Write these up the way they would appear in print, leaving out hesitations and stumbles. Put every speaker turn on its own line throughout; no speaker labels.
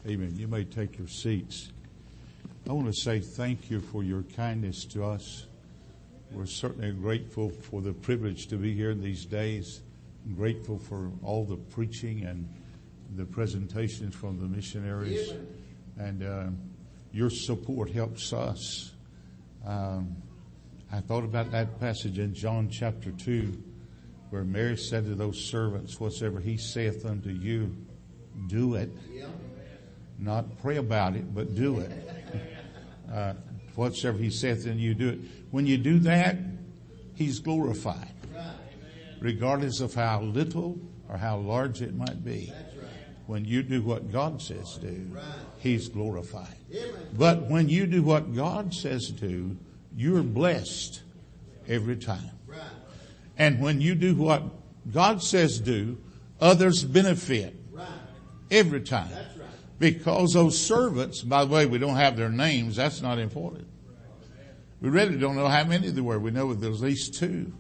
Amen. You may take your seats. I want to say thank you for your kindness to us. We're certainly grateful for the privilege to be here in these days. I'm grateful for all the preaching and the presentations from the missionaries. And your support helps us. I thought about that passage in John chapter 2 where Mary said to those servants, whatsoever he saith unto you, do it. Not pray about it, but do it. Whatsoever he saith unto you, do it. When you do that, he's glorified. Regardless of how little or how large it might be. When you do what God says do, he's glorified. But when you do what God says do, you're blessed every time. And when you do what God says do, others benefit every time. Because those servants, by the way, we don't have their names. That's not important. We really don't know how many there were. We know there's at least 2.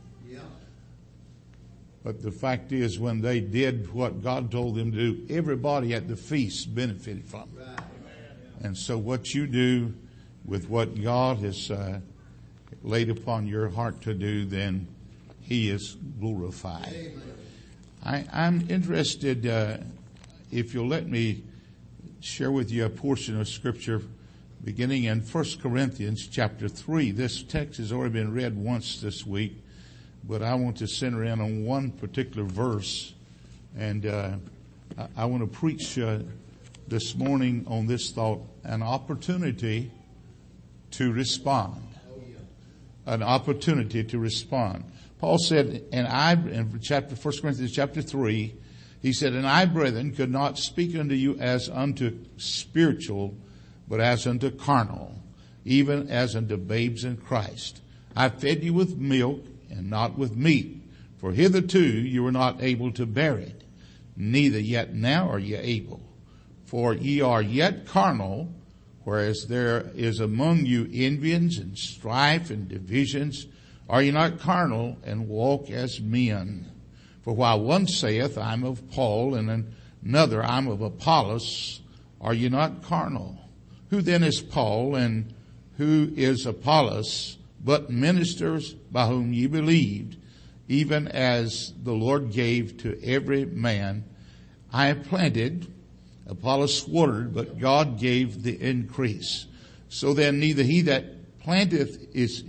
But the fact is, when they did what God told them to do, everybody at the feast benefited from it. And so what you do with what God has laid upon your heart to do, then he is glorified. I'm interested, if you'll let me share with you a portion of scripture beginning in 1 Corinthians chapter 3. This text has already been read once this week, but I want to center in on one particular verse, and I want to preach this morning on this thought, an opportunity to respond. An opportunity to respond. Paul said, in 1 Corinthians chapter 3, he said, and I, brethren, could not speak unto you as unto spiritual, but as unto carnal, even as unto babes in Christ. I fed you with milk and not with meat, for hitherto you were not able to bear it, neither yet now are ye able. For ye are yet carnal, whereas there is among you envyings and strife and divisions. Are ye not carnal and walk as men? For while one saith, I'm of Paul, and another, I'm of Apollos, are ye not carnal? Who then is Paul, and who is Apollos, but ministers by whom ye believed, even as the Lord gave to every man? I have planted, Apollos watered, but God gave the increase. So then neither he that planteth is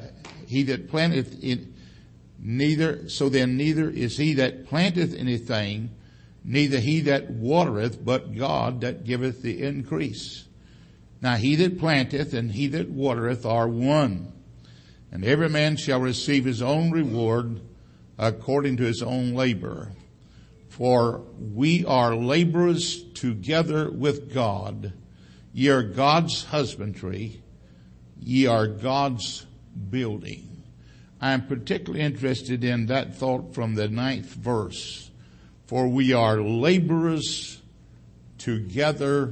neither is he that planteth anything, neither he that watereth, but God that giveth the increase. Now he that planteth and he that watereth are one, and every man shall receive his own reward according to his own labor. For we are laborers together with God. Ye are God's husbandry. Ye are God's building. I am particularly interested in that thought from the 9th verse. For we are laborers together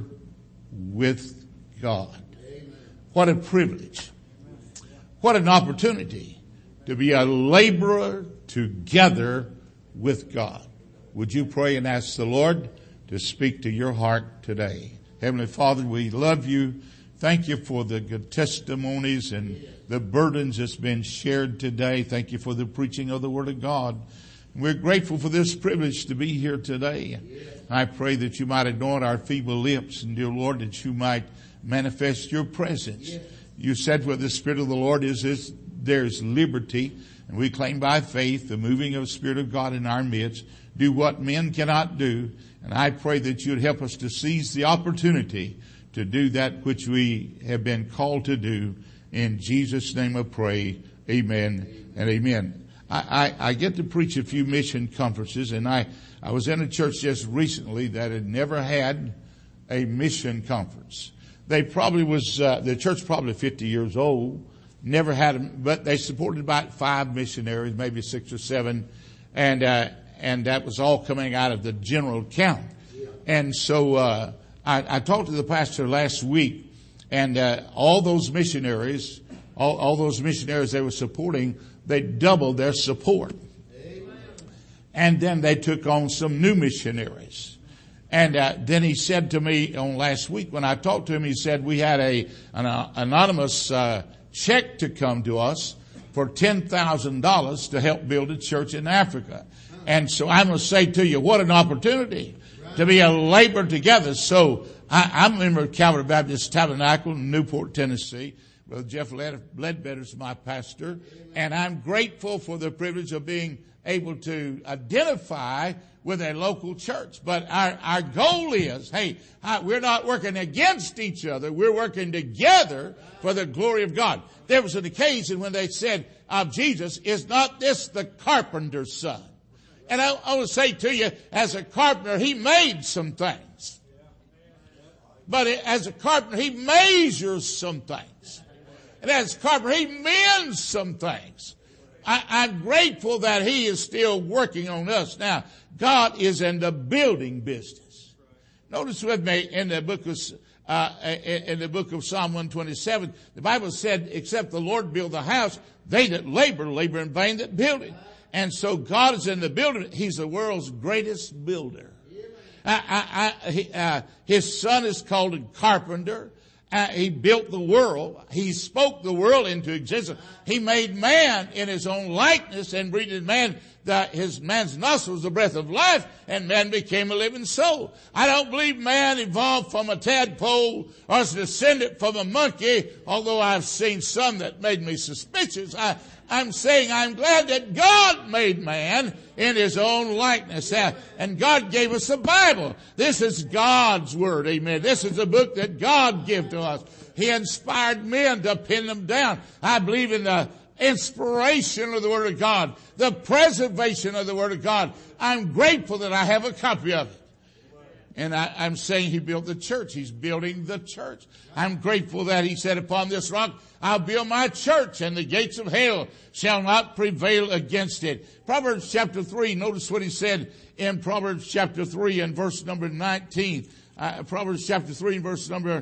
with God. Amen. What a privilege. What an opportunity to be a laborer together with God. Would you pray and ask the Lord to speak to your heart today? Heavenly Father, we love you. Thank you for the good testimonies and the burdens that's been shared today. Thank you for the preaching of the Word of God. We're grateful for this privilege to be here today. I pray that you might anoint our feeble lips, and dear Lord, that you might manifest your presence. You said where the Spirit of the Lord is, there's liberty. And we claim by faith the moving of the Spirit of God in our midst. Do what men cannot do. And I pray that you'd help us to seize the opportunity to do that which we have been called to do. In Jesus' name I pray. Amen and amen. I get to preach a few mission conferences, and I was in a church just recently that had never had a mission conference. The church probably 50 years old, never had them, but they supported about 5 missionaries, maybe 6 or 7, and that was all coming out of the general account. And so, I talked to the pastor last week, and all those missionaries they were supporting, they doubled their support. Amen. And then they took on some new missionaries. And then he said to me on last week when I talked to him, he said we had an anonymous check to come to us for $10,000 to help build a church in Africa. And so I'm going to say to you, what an opportunity to be a labor together. So I'm a member of Calvary Baptist Tabernacle in Newport, Tennessee. Brother Jeff Ledbetter is my pastor. And I'm grateful for the privilege of being able to identify with a local church. But our goal is, we're not working against each other. We're working together for the glory of God. There was an occasion when they said of Jesus, is not this the carpenter's son? And I will say to you, as a carpenter, he made some things. But as a carpenter, he measures some things. And as a carpenter, he mends some things. I'm grateful that he is still working on us. Now, God is in the building business. Notice with me in the book of Psalm 127, the Bible said, except the Lord build the house, they that labor in vain that build it. And so God is in the building. He's the world's greatest builder. His son is called a carpenter. He built the world. He spoke the world into existence. He made man in his own likeness and breathed in man his man's nostrils the breath of life, and man became a living soul. I don't believe man evolved from a tadpole or is descended from a monkey, although I've seen some that made me suspicious. I'm saying I'm glad that God made man in his own likeness. And God gave us the Bible. This is God's word. Amen. This is a book that God gave to us. He inspired men to pin them down. I believe in the inspiration of the Word of God, the preservation of the Word of God. I'm grateful that I have a copy of it. And I'm saying he built the church. He's building the church. I'm grateful that he said, upon this rock, I'll build my church, and the gates of hell shall not prevail against it. Proverbs chapter 3, notice what he said in Proverbs chapter 3 and verse number 19. Proverbs chapter 3 and verse number,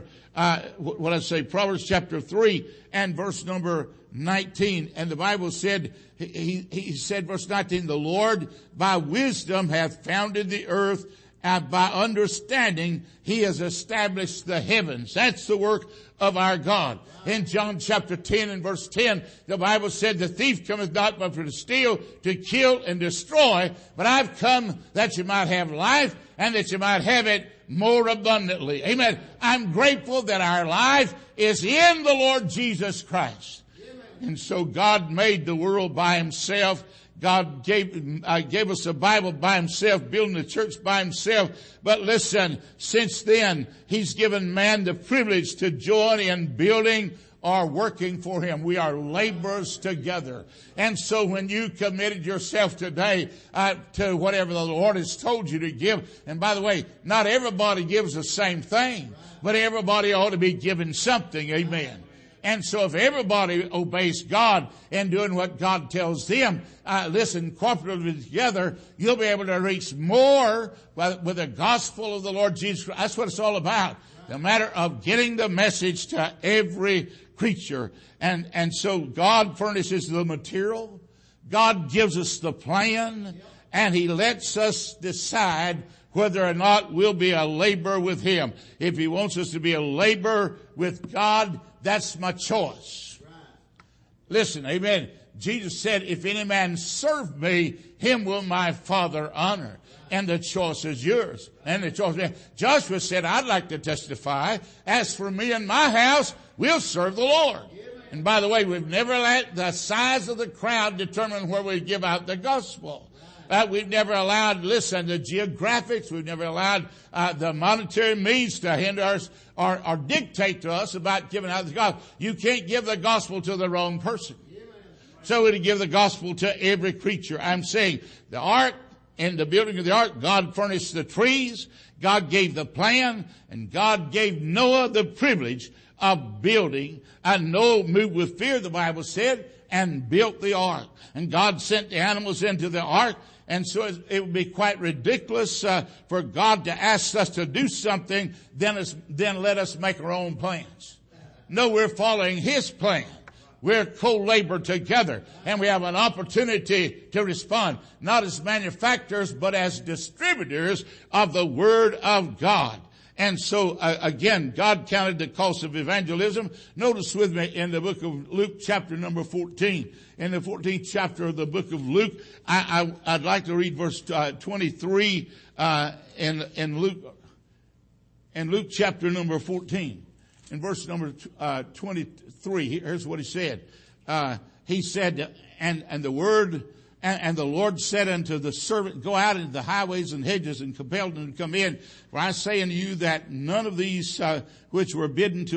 Proverbs chapter 3 and verse number 19. And the Bible said, he said, verse 19, the Lord by wisdom hath founded the earth, and by understanding he has established the heavens. That's the work of our God. In John chapter 10 and verse 10, the Bible said, the thief cometh not but for to steal, to kill, and destroy. But I've come that you might have life, and that you might have it more abundantly. Amen. I'm grateful that our life is in the Lord Jesus Christ. And so God made the world by himself. God gave us a Bible by himself, building the church by himself. But listen, since then, he's given man the privilege to join in building or working for him. We are laborers together. And so when you committed yourself today to whatever the Lord has told you to give, and by the way, not everybody gives the same thing, but everybody ought to be given something. Amen. And so if everybody obeys God in doing what God tells them, listen, cooperatively together, you'll be able to reach more with the gospel of the Lord Jesus Christ. That's what it's all about. The matter of getting the message to every creature. And so God furnishes the material. God gives us the plan. And he lets us decide whether or not we'll be a laborer with him. If he wants us to be a laborer with God, that's my choice. Listen, amen. Jesus said, if any man serve me, him will my Father honor. And the choice is yours. And the choice is, Joshua said, I'd like to testify. As for me and my house, we'll serve the Lord. And by the way, we've never let the size of the crowd determine where we give out the gospel. We've never allowed, listen, the geographics. We've never allowed the monetary means to hinder us or dictate to us about giving out the gospel. You can't give the gospel to the wrong person. So we're to give the gospel to every creature. I'm saying the ark, in the building of the ark, God furnished the trees, God gave the plan, and God gave Noah the privilege of building. And Noah moved with fear, the Bible said, and built the ark. And God sent the animals into the ark. And so it would be quite ridiculous for God to ask us to do something, then let us make our own plans. No, we're following his plan. We're co-labor together, and we have an opportunity to respond, not as manufacturers, but as distributors of the Word of God. And so, again, God counted the cost of evangelism. Notice with me in the book of Luke, chapter number 14. In the 14th chapter of the book of Luke, I'd like to read verse 23 in Luke chapter number 14. In verse number 23, here's what he said. He said, and the word, and the Lord said unto the servant, go out into the highways and hedges and compel them to come in. For I say unto you that none of these which were bidden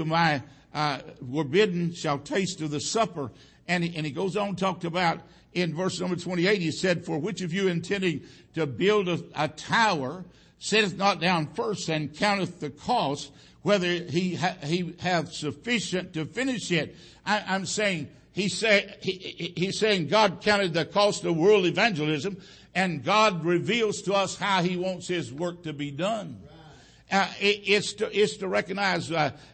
shall taste of the supper. And he goes on to talk about in verse number 28, he said, for which of you intending to build a tower sitteth not down first and counteth the cost, whether he have sufficient to finish it. I'm saying, he's saying God counted the cost of world evangelism, and God reveals to us how He wants His work to be done. It's to recognize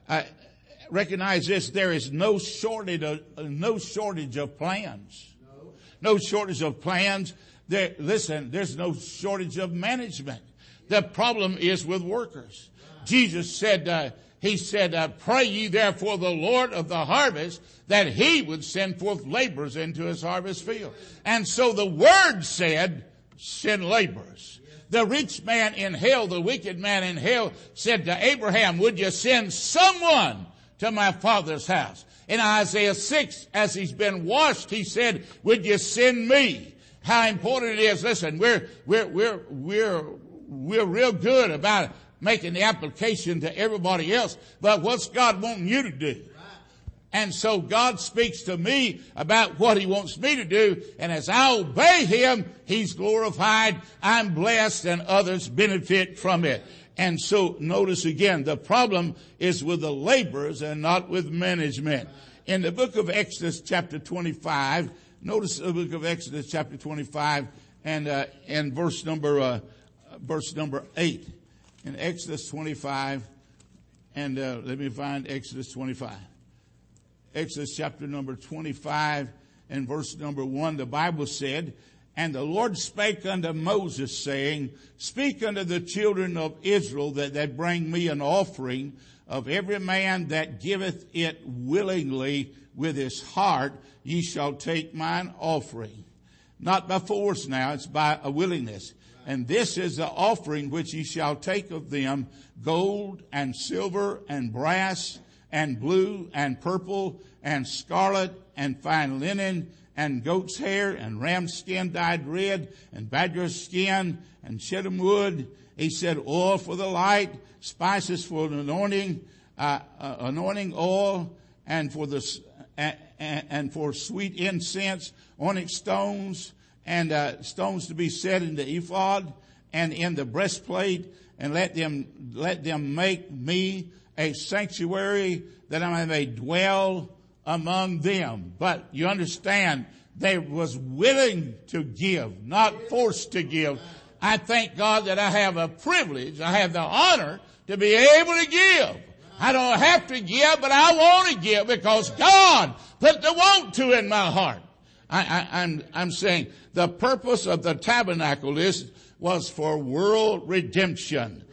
this: there is no shortage of plans. No shortage of plans. There's no shortage of management. The problem is with workers. Jesus said, He said, pray ye therefore the Lord of the harvest that He would send forth laborers into His harvest field. And so the Word said, send laborers. The rich man in hell, the wicked man in hell said to Abraham, would you send someone to my father's house? In Isaiah 6, as he's been washed, he said, would you send me? How important it is. Listen, we're real good about making the application to everybody else, but what's God wanting you to do? And so God speaks to me about what He wants me to do, and as I obey Him, He's glorified, I'm blessed, and others benefit from it. And so notice again, the problem is with the laborers and not with management. In the book of Exodus chapter 25, notice the book of Exodus chapter 25 and verse number 8. In Exodus 25, and let me find Exodus 25. Exodus chapter number 25 and verse number 1, the Bible said, and the Lord spake unto Moses, saying, speak unto the children of Israel that they bring me an offering of every man that giveth it willingly with his heart, ye shall take mine offering. Not by force now, it's by a willingness. And this is the offering which ye shall take of them, gold and silver and brass and blue and purple and scarlet and fine linen and goat's hair and ram skin dyed red and badger skin and shittim wood. He said, oil for the light, spices for the anointing oil, and for sweet incense, onyx stones, and stones to be set in the ephod and in the breastplate, and let them make me a sanctuary that I may dwell among them. But you understand, they was willing to give, not forced to give. I thank God that I have a privilege, I have the honor to be able to give. I don't have to give, but I want to give because God put the want to in my heart. I'm saying the purpose of the tabernacle was for world redemption.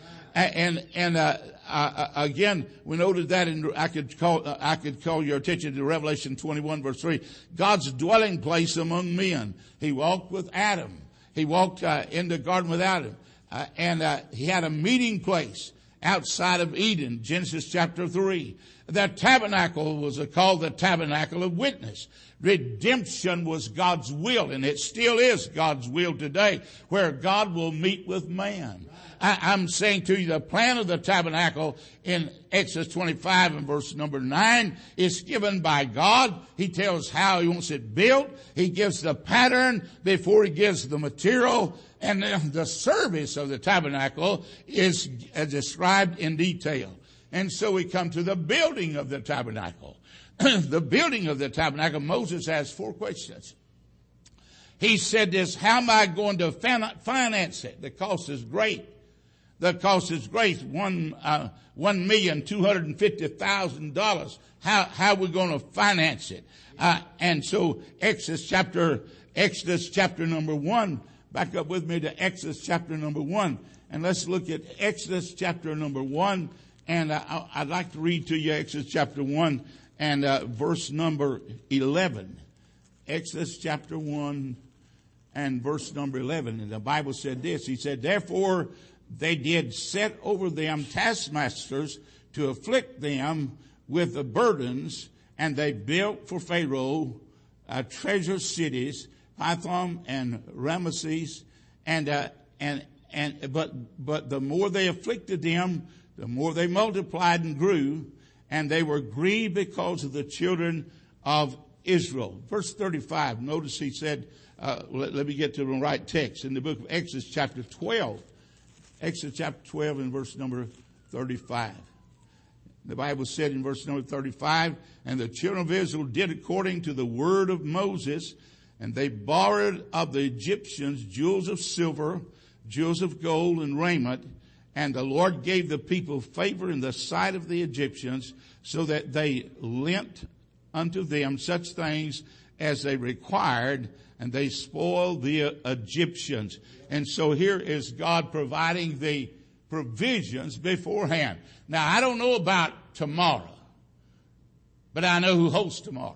Again, we noted that I could call your attention to Revelation 21 verse 3. God's dwelling place among men. He walked with Adam. He walked in the garden with Adam. And he had a meeting place outside of Eden, Genesis chapter 3. The tabernacle was called the tabernacle of witness. Redemption was God's will, and it still is God's will today, where God will meet with man. I'm saying to you, the plan of the tabernacle in Exodus 25 and verse number 9 is given by God. He tells how He wants it built. He gives the pattern before He gives the material. And the service of the tabernacle is described in detail. And so we come to the building of the tabernacle. The building of the tabernacle, Moses asked 4 questions. He said this, how am I going to finance it? The cost is great. because His grace, $1,250,000. How are we going to finance it? And so Exodus chapter number 1, back up with me to Exodus chapter number 1. And let's look at Exodus chapter number 1. And I'd like to read to you Exodus chapter 1 and verse number 11. Exodus chapter 1 and verse number 11. And the Bible said this. He said, therefore they did set over them taskmasters to afflict them with the burdens, and they built for Pharaoh treasure cities, Pithom and Ramesses, but the more they afflicted them, the more they multiplied and grew, and they were grieved because of the children of Israel. Verse 35, notice he said, let me get to the right text. In the book of Exodus chapter 12, Exodus chapter 12 and verse number 35. The Bible said in verse number 35, and the children of Israel did according to the word of Moses, and they borrowed of the Egyptians jewels of silver, jewels of gold, and raiment. And the Lord gave the people favor in the sight of the Egyptians, so that they lent unto them such things as they required, and they spoiled the Egyptians. And so here is God providing the provisions beforehand. Now, I don't know about tomorrow, but I know who hosts tomorrow.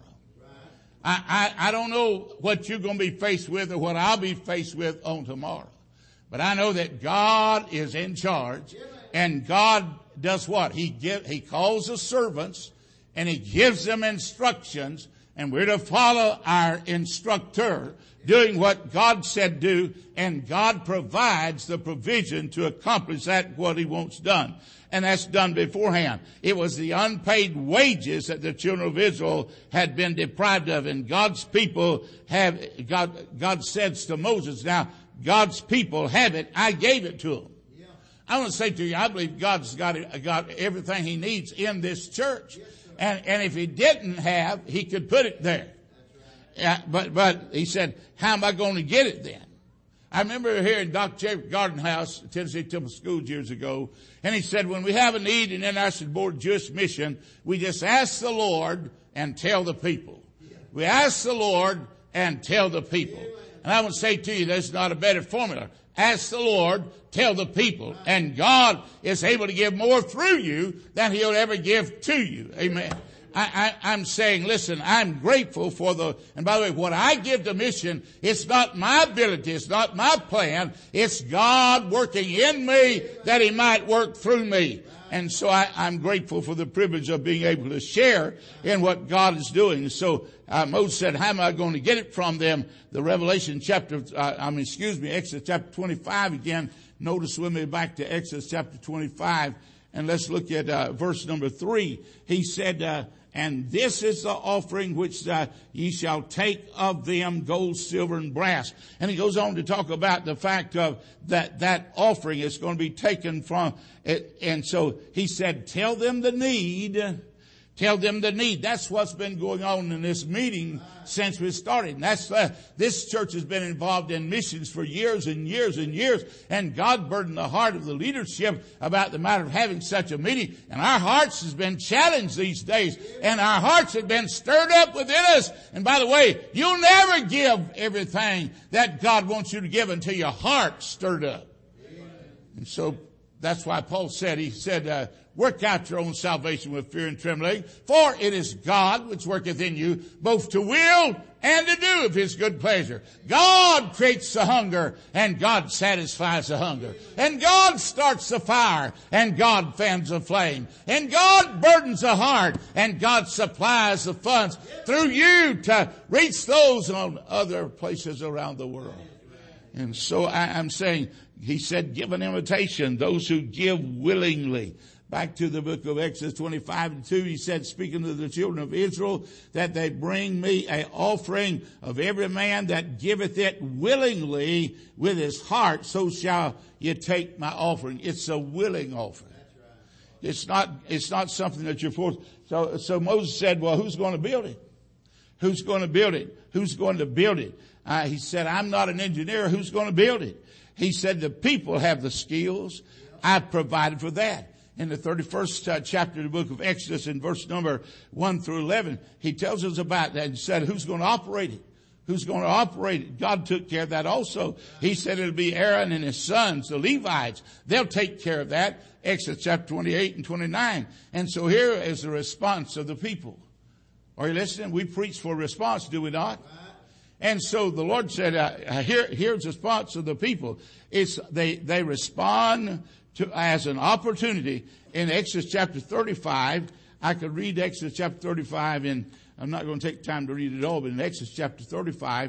I don't know what you're going to be faced with or what I'll be faced with on tomorrow. But I know that God is in charge, and God does what? He calls the servants, and He gives them instructions, and we're to follow our instructor, doing what God said do, and God provides the provision to accomplish that what He wants done. And that's done beforehand. It was the unpaid wages that the children of Israel had been deprived of, and God's people God says to Moses, now God's people have it, I gave it to them. Yeah. I want to say to you, I believe God's got everything He needs in this church. Yes, and if He didn't have, He could put it there. That's right. But He said, how am I going to get it then? I remember here in Dr. Jeffrey Garden House, Tennessee Temple School years ago, and he said, when we have a need in the International Board of Jewish Mission, we just ask the Lord and tell the people. We ask the Lord and tell the people. And I would say to you, there's not a better formula. Ask the Lord, tell the people, and God is able to give more through you than He'll ever give to you. Amen. I'm saying, listen, I'm grateful for and by the way, what I give to mission, it's not my ability, it's not my plan, it's God working in me that He might work through me. And so I'm grateful for the privilege of being able to share in what God is doing. So Moses said, how am I going to get it from them? The Exodus chapter 25 again. Notice with me back to Exodus chapter 25, and let's look at verse number 3. He said, and this is the offering which ye shall take of them, gold, silver, and brass. And he goes on to talk about the fact of that offering is going to be taken from it. And so he said, tell them the need. Tell them the need. That's what's been going on in this meeting since we started. And this church has been involved in missions for years and years and years. And God burdened the heart of the leadership about the matter of having such a meeting. And our hearts has been challenged these days. And our hearts have been stirred up within us. And by the way, you'll never give everything that God wants you to give until your heart's stirred up. And so that's why Paul said, he said, work out your own salvation with fear and trembling, for it is God which worketh in you both to will and to do of His good pleasure. God creates the hunger, and God satisfies the hunger. And God starts the fire, and God fans the flame. And God burdens the heart, and God supplies the funds through you to reach those on other places around the world. And so I'm saying, he said, give an invitation, those who give willingly. Back to the book of Exodus 25:2, he said, speaking to the children of Israel, that they bring me an offering of every man that giveth it willingly with his heart, so shall you take my offering. It's a willing offering. That's right. It's not something that you're forced. So Moses said, well, who's going to build it? Who's going to build it? Who's going to build it? He said, I'm not an engineer. Who's going to build it? He said, the people have the skills. I've provided for that. In the 31st chapter of the book of Exodus, in verse number 1 through 11, he tells us about that and said, who's going to operate it? Who's going to operate it? God took care of that also. He said it'll be Aaron and his sons, the Levites. They'll take care of that. Exodus chapter 28 and 29. And so here is the response of the people. Are you listening? We preach for response, do we not? And so the Lord said, here's the response of the people. They respond to as an opportunity. In Exodus chapter 35, I could read Exodus chapter 35 and I'm not going to take time to read it all, but in Exodus chapter 35,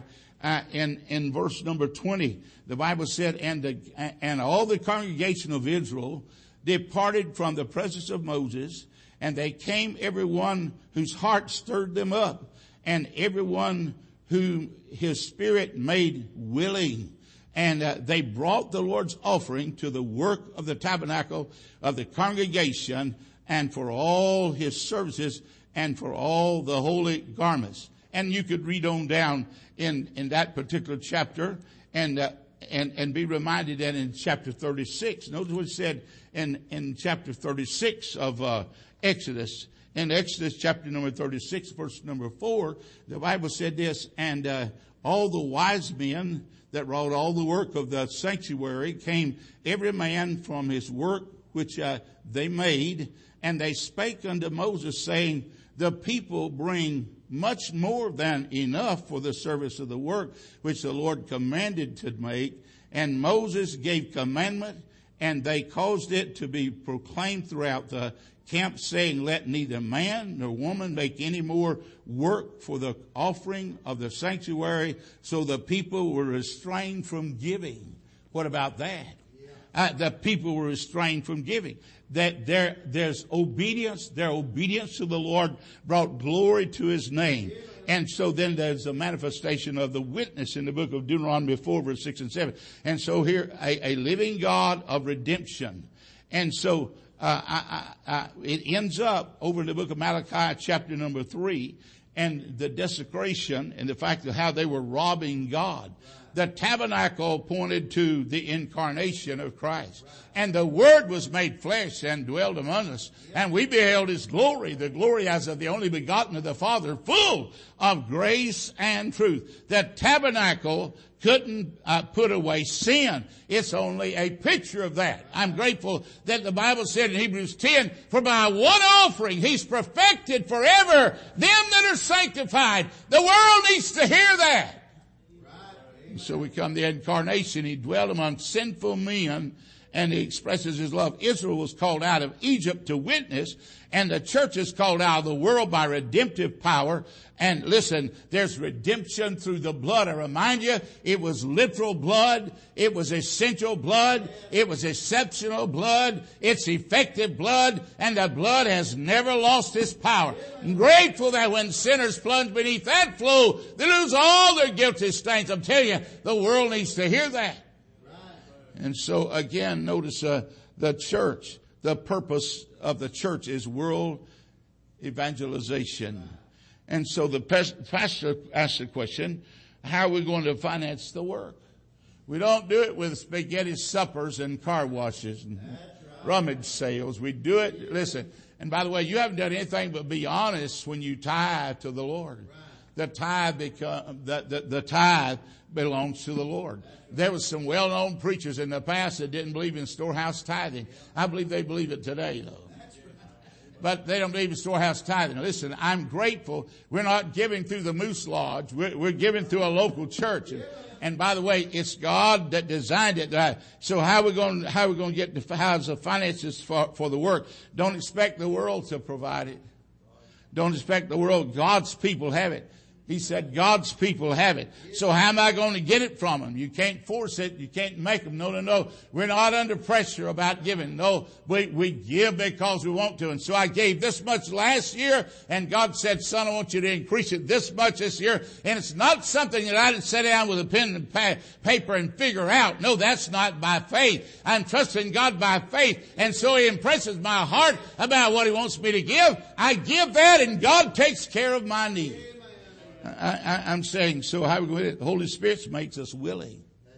in verse number 20, the Bible said, and all the congregation of Israel departed from the presence of Moses, and they came everyone whose heart stirred them up, and everyone whom his spirit made willing. And they brought the Lord's offering to the work of the tabernacle of the congregation and for all his services and for all the holy garments. And you could read on down in that particular chapter and be reminded that in chapter 36. Notice what it said in chapter 36 of Exodus. In Exodus chapter number 36, verse number 4, the Bible said this, and all the wise men that wrought all the work of the sanctuary came every man from his work which they made, and they spake unto Moses, saying, the people bring much more than enough for the service of the work which the Lord commanded to make. And Moses gave commandment, and they caused it to be proclaimed throughout the camp, saying, let neither man nor woman make any more work for the offering of the sanctuary. So the people were restrained from giving. What about that? The people were restrained from giving. That there's obedience. Their obedience to the Lord brought glory to his name. And so then there's a manifestation of the witness in the book of Deuteronomy 4, verse 6 and 7. And so here, a living God of redemption. And so it ends up over in the book of Malachi, chapter number 3, and the desecration and the fact of how they were robbing God. The tabernacle pointed to the incarnation of Christ. And the Word was made flesh and dwelled among us. And we beheld his glory, the glory as of the only begotten of the Father, full of grace and truth. The tabernacle couldn't put away sin. It's only a picture of that. I'm grateful that the Bible said in Hebrews 10, for by one offering he's perfected forever them that are sanctified. The world needs to hear that. So we come to the incarnation. He dwelled among sinful men, and he expresses his love. Israel was called out of Egypt to witness, and the church is called out of the world by redemptive power. And listen, there's redemption through the blood. I remind you, it was literal blood. It was essential blood. It was exceptional blood. It's effective blood. And the blood has never lost its power. I'm grateful that when sinners plunge beneath that flow, they lose all their guilty stains. I'm telling you, the world needs to hear that. And so again, notice the church. The purpose of the church is world evangelization. And so the pastor asked the question, how are we going to finance the work? We don't do it with spaghetti suppers and car washes and rummage sales. We do it, listen, and by the way, you haven't done anything but be honest when you tithe to the Lord. The tithe the tithe belongs to the Lord. There was some well-known preachers in the past that didn't believe in storehouse tithing. I believe they believe it today, though. But they don't believe in storehouse tithing. Now, listen, I'm grateful. We're not giving through the Moose Lodge. We're giving through a local church. And by the way, it's God that designed it. So how are we going to get the finances for the work? Don't expect the world to provide it. Don't expect the world. God's people have it. He said God's people have it. So how am I going to get it from them? You can't force it. You can't make them. No. We're not under pressure about giving. No, we give because we want to. And so I gave this much last year, and God said, son, I want you to increase it this much this year. And it's not something that I just sit down with a pen and paper and figure out. No, that's not by faith. I'm trusting God by faith. And so he impresses my heart about what he wants me to give. I give that, and God takes care of my need. I'm saying, so how we go with it? The Holy Spirit makes us willing.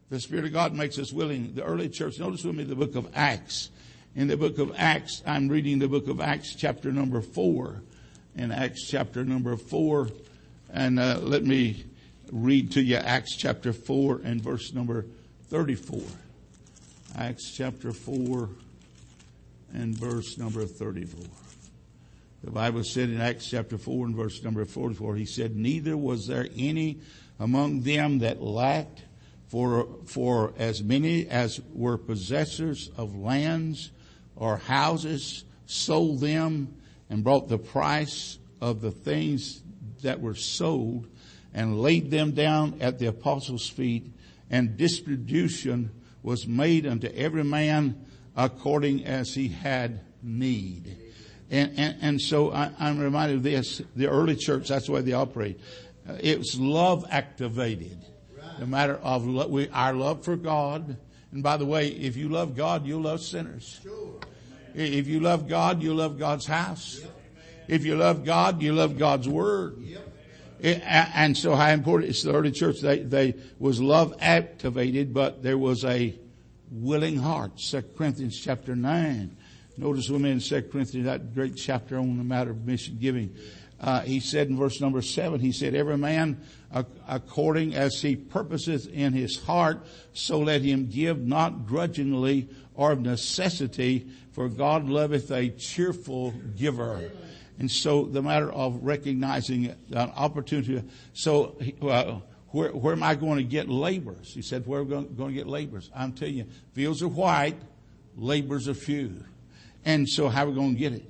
The Spirit of God makes us willing. The early church, notice with me the book of Acts. In the book of Acts, I'm reading the book of Acts chapter number 4. In Acts chapter number 4. And let me read to you Acts chapter 4 and verse number 34. Acts chapter 4 and verse number 34. The Bible said in Acts chapter 4 and verse number 44, he said, neither was there any among them that lacked, for as many as were possessors of lands or houses sold them and brought the price of the things that were sold and laid them down at the apostles' feet, and distribution was made unto every man according as he had need. And so I'm reminded of this, the early church, that's the way they operate. It was love activated. No matter of our love for God. And by the way, if you love God, you'll love sinners. If you love God, you'll love God's house. If you love God, you love God's word. And so how important is the early church? They was love activated, but there was a willing heart. 2 Corinthians chapter 9. Notice with me in 2 Corinthians, that great chapter on the matter of mission giving. He said in verse number 7, he said, every man according as he purposeth in his heart, so let him give, not grudgingly or of necessity, for God loveth a cheerful giver. And so the matter of recognizing an opportunity. So where am I going to get laborers? He said, where are we going to get laborers? I'm telling you, fields are white, laborers are few. And so how are we going to get it?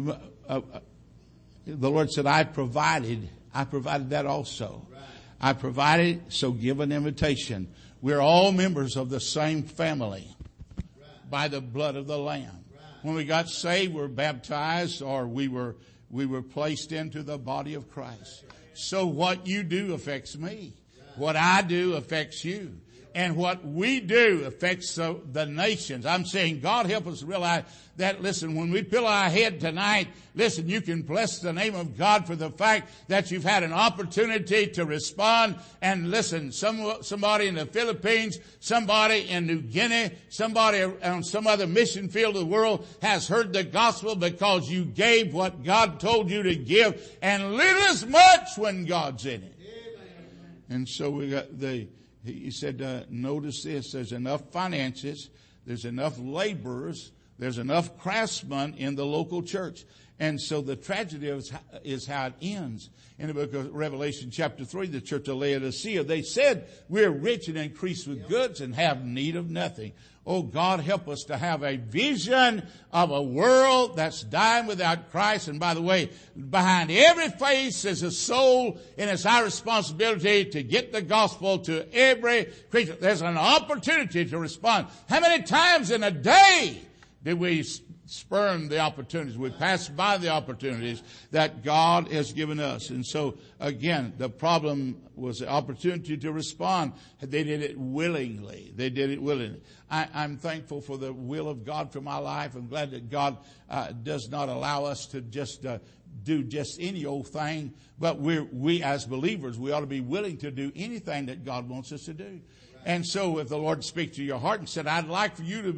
The Lord said, I provided that also. I provided, so give an invitation. We're all members of the same family by the blood of the Lamb. When we got saved, we were baptized, or we were placed into the body of Christ. So what you do affects me. What I do affects you. And what we do affects the nations. I'm saying God help us realize that, listen, when we pillow our head tonight, listen, you can bless the name of God for the fact that you've had an opportunity to respond. And listen, somebody in the Philippines, somebody in New Guinea, somebody on some other mission field of the world has heard the gospel because you gave what God told you to give, and little as much when God's in it. And so we got he said, notice this, there's enough finances, there's enough laborers, there's enough craftsmen in the local church. And so the tragedy is how it ends. In the book of Revelation chapter 3, the church of Laodicea, they said, we're rich and increased with goods and have need of nothing. Oh, God, help us to have a vision of a world that's dying without Christ. And by the way, behind every face is a soul, and it's our responsibility to get the gospel to every creature. There's an opportunity to respond. How many times in a day did we spurn the opportunities? We pass by the opportunities that God has given us. And so, again, the problem was the opportunity to respond. They did it willingly. They did it willingly. I'm thankful for the will of God for my life. I'm glad that God does not allow us to just do just any old thing. But we as believers, we ought to be willing to do anything that God wants us to do. And so if the Lord speaks to your heart and said, I'd like for you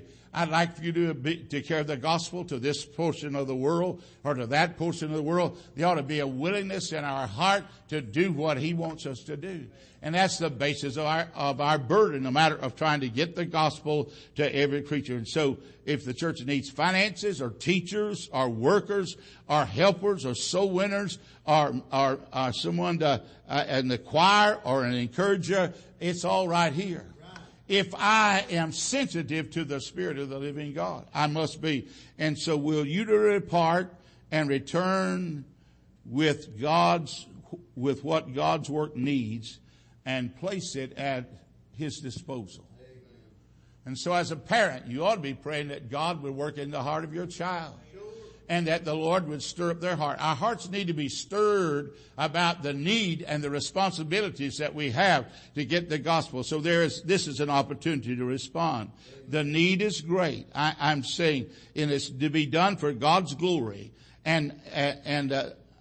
to carry the gospel to this portion of the world or to that portion of the world, there ought to be a willingness in our heart to do what He wants us to do. And that's the basis of our burden, no matter of trying to get the gospel to every creature. And so if the church needs finances or teachers or workers or helpers or soul winners or someone in the choir or an encourager, it's all right here. If I am sensitive to the Spirit of the living God, I must be. And so will you depart and return with what God's work needs and place it at His disposal. Amen. And so as a parent, you ought to be praying that God would work in the heart of your child. And that the Lord would stir up their heart. Our hearts need to be stirred about the need and the responsibilities that we have to get the gospel. So this is an opportunity to respond. The need is great. I'm saying, and it's to be done for God's glory. And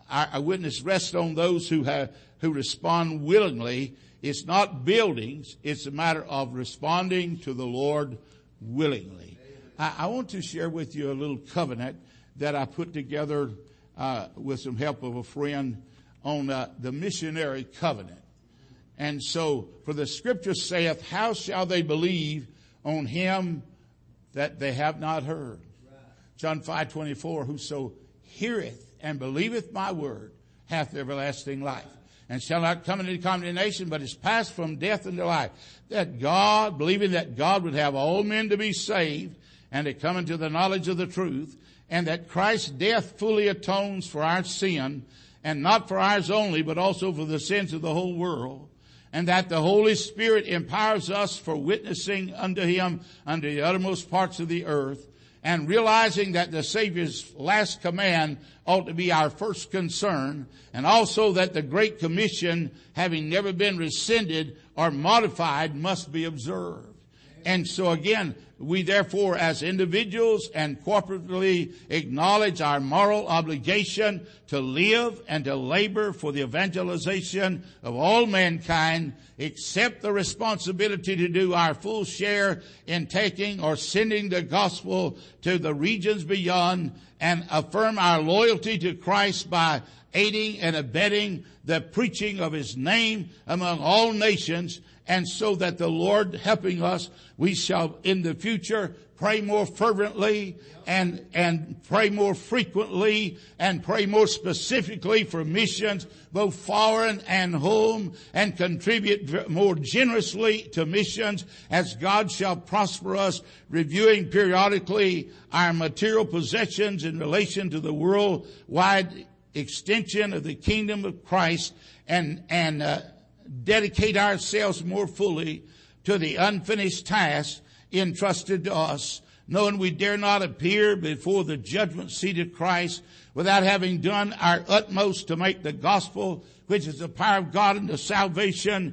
our witness rests on those who respond willingly. It's not buildings. It's a matter of responding to the Lord willingly. I want to share with you a little covenant that I put together with some help of a friend on the missionary covenant. And so, for the scripture saith, how shall they believe on him that they have not heard? John 5:24, whoso heareth and believeth my word hath everlasting life, and shall not come into condemnation, but is passed from death into life. That God, believing that God would have all men to be saved and to come into the knowledge of the truth, and that Christ's death fully atones for our sin, and not for ours only, but also for the sins of the whole world, and that the Holy Spirit empowers us for witnessing unto him unto the uttermost parts of the earth, and realizing that the Savior's last command ought to be our first concern, and also that the Great Commission, having never been rescinded or modified, must be observed. And so again, we therefore as individuals and corporately acknowledge our moral obligation to live and to labor for the evangelization of all mankind, accept the responsibility to do our full share in taking or sending the gospel to the regions beyond, and affirm our loyalty to Christ by aiding and abetting the preaching of his name among all nations. And so that the Lord helping us, we shall in the future pray more fervently and pray more frequently and pray more specifically for missions, both foreign and home, and contribute more generously to missions as God shall prosper us, reviewing periodically our material possessions in relation to the worldwide extension of the kingdom of Christ, and dedicate ourselves more fully to the unfinished task entrusted to us, knowing we dare not appear before the judgment seat of Christ without having done our utmost to make the gospel, which is the power of God unto salvation,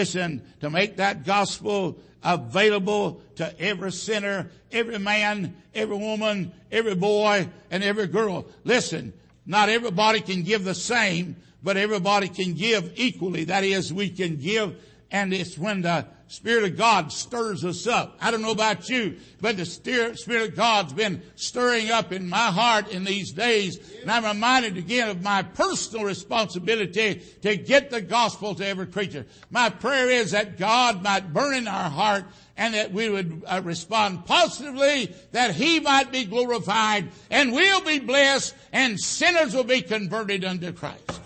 to make that gospel available to every sinner, every man, every woman, every boy, and every girl. Listen, not everybody can give the same, but everybody can give equally. That is, we can give, and it's when the Spirit of God stirs us up. I don't know about you, but the Spirit of God's been stirring up in my heart in these days. And I'm reminded again of my personal responsibility to get the gospel to every creature. My prayer is that God might burn in our heart, and that we would respond positively, that he might be glorified, and we'll be blessed, and sinners will be converted unto Christ.